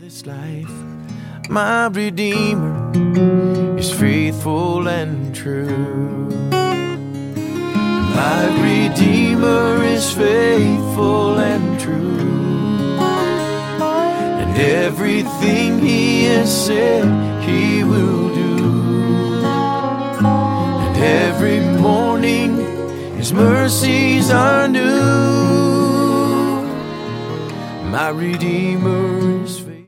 this life. My Redeemer is faithful and true. My Redeemer is faithful and true, and everything He has said He will do. And every morning His mercies are new. My Redeemer